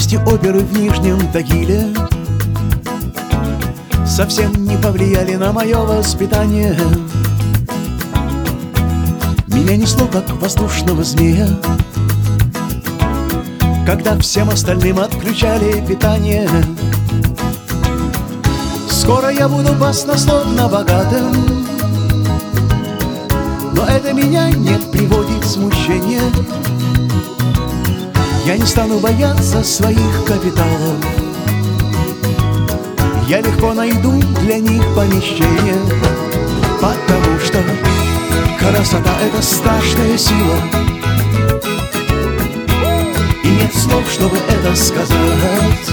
Трудности оперы в Нижнем Тагиле совсем не повлияли на мое воспитание. Меня несло, как воздушного змея, когда всем остальным отключали питание. Скоро я буду баснословно богатым, но это меня не приводит в смущение. Я не стану бояться своих капиталов, я легко найду для них помещение, потому что красота — это страшная сила, и нет слов, чтобы это сказать.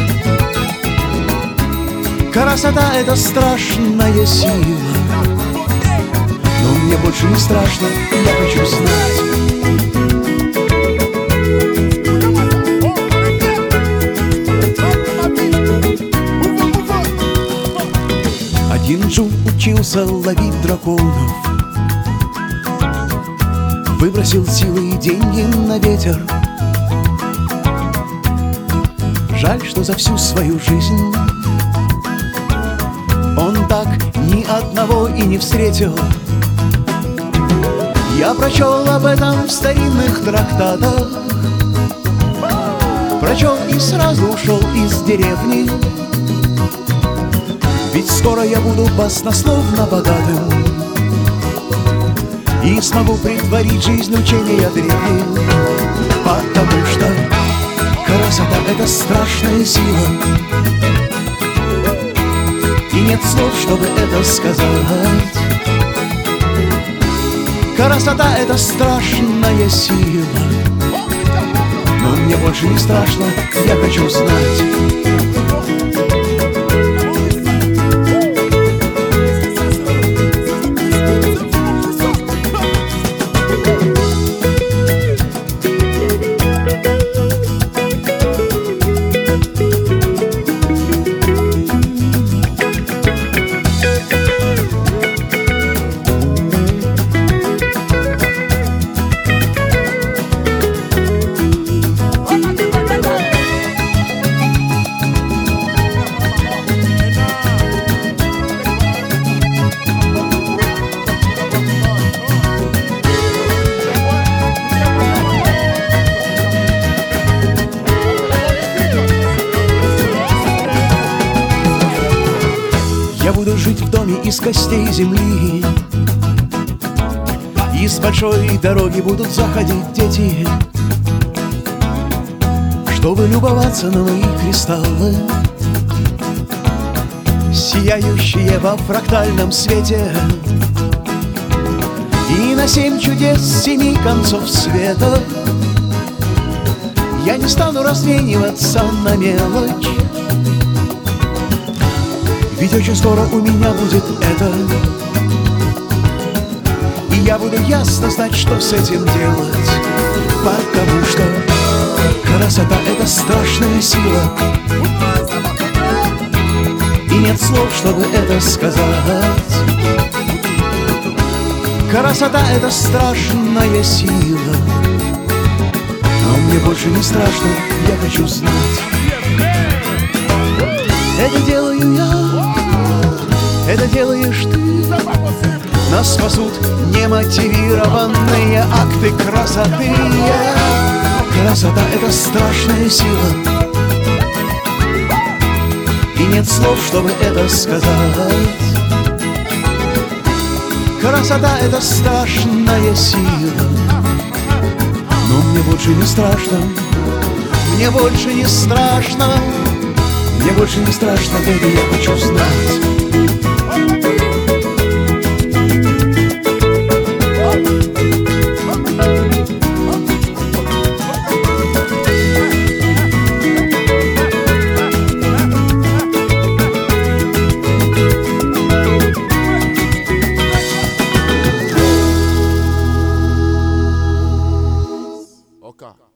Красота — это страшная сила, но мне больше не страшно, я хочу знать. Один Джун учился ловить драконов, выбросил силы и деньги на ветер. Жаль, что за всю свою жизнь он так ни одного и не встретил. Я прочел об этом в старинных трактатах, прочел и сразу ушел из деревни. Ведь скоро я буду баснословно богатым и смогу притворить жизнь учения древних, потому что красота — это страшная сила, и нет слов, чтобы это сказать. Красота — это страшная сила, но мне больше не страшно, я хочу знать. Я буду жить в доме из костей земли, и с большой дороги будут заходить дети, чтобы любоваться на мои кристаллы, сияющие во фрактальном свете. И на 7 чудес 7 концов света я не стану размениваться на мелочь. Ведь очень скоро у меня будет это, и я буду ясно знать, что с этим делать, потому что красота — это страшная сила, и нет слов, чтобы это сказать. Красота — это страшная сила, но мне больше не страшно, я хочу знать. Это делаю я, это делаешь ты. Нас спасут немотивированные акты красоты. Красота — это страшная сила, и нет слов, чтобы это сказать. Красота — это страшная сила, но мне больше не страшно, мне больше не страшно. Мне больше не страшно, baby, я хочу знать. Okay.